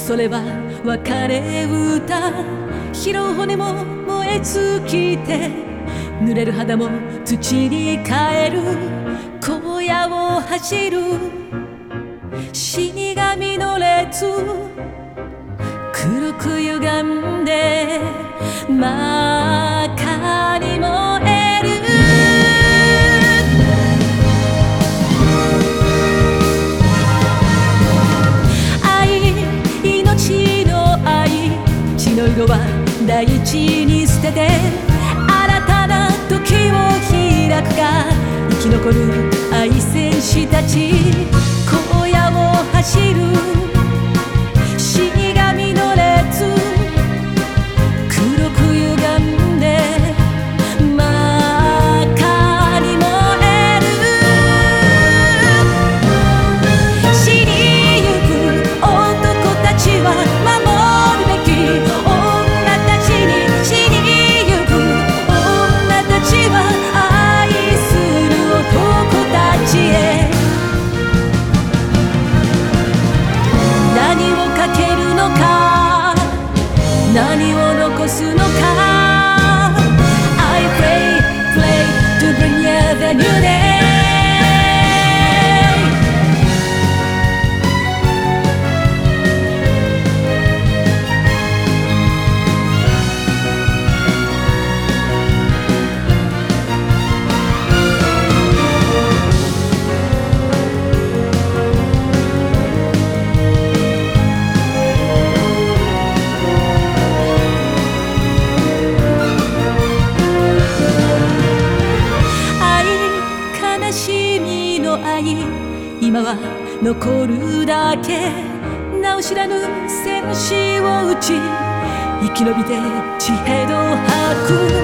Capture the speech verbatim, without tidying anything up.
それは別れ歌。拾う骨も燃え尽きて、濡れる肌も土に変える。荒野を走る死神の列、黒く歪んで真っ赤に燃える。愛、命の愛、血の色は大地に捨てて、新たな時を開くか。生き残る愛戦士たち、荒野を走る死神の列、黒く歪んで真っ赤に燃える。死にゆく男たちは守るべき女たちに、死にゆく女たちは愛する男たちへ。何をかけるのか、何を残すのか。 I pray, pray to bring you the new day. 今は残るだけ、名を知らぬ戦士を撃ち、生き延びて地平道を吐く。